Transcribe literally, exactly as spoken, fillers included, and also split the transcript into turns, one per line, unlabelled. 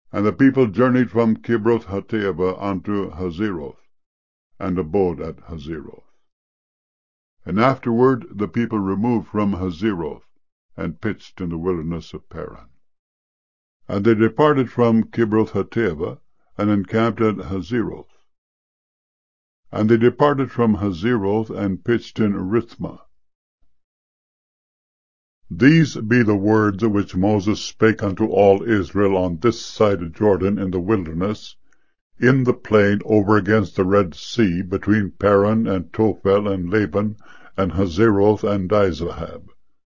And the people journeyed from Kibroth-hattaavah unto Hazeroth, and abode at Hazeroth. And afterward the people removed from Hazeroth, and pitched in the wilderness of Paran. And they departed from Kibroth-hattaavah, and encamped at Hazeroth. And they departed from Hazeroth, and pitched in Rithmah. These be the words which Moses spake unto all Israel on this side Jordan in the wilderness, in the plain over against the Red Sea, between Paran and Tophel and Laban, and Hazeroth and Dizahab.